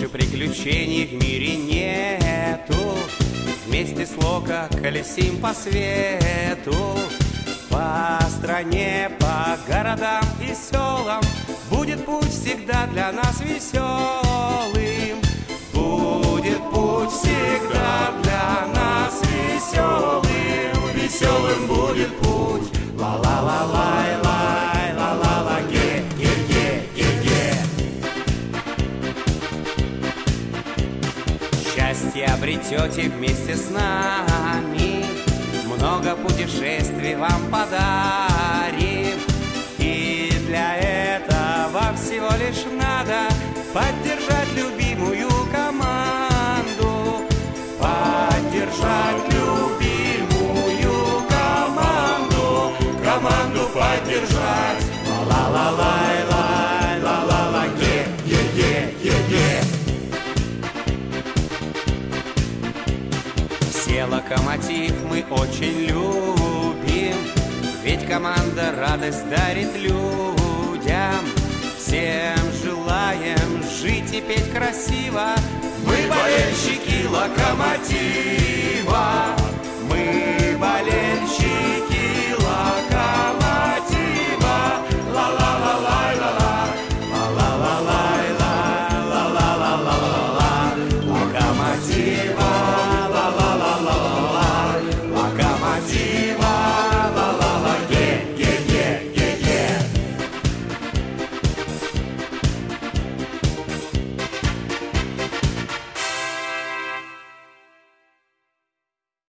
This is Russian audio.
Больше приключений в мире нету. Вместе с Локо колесим по свету. По стране, по городам и селам. Будет путь всегда для нас веселым. Будет путь всегда для нас веселым. Веселым будет путь. Ла-ла-ла-лай, лай, ла-ла-ла, ге, ге, ге, ге, ге. Счастье обретете вместе с нами. Много путешествий вам подарим. И для этого всего лишь надо поддержать любимую команду. Поддержать любимую команду. Команду поддержать. Ла-ла-ла-лай, лай, ла-ла-ла, ге, ге, ге, ге, ге. Все Локомотив мы очень любим, ведь команда радость дарит людям. Всем желаем жить и петь красиво. Мы болельщики Локомотива.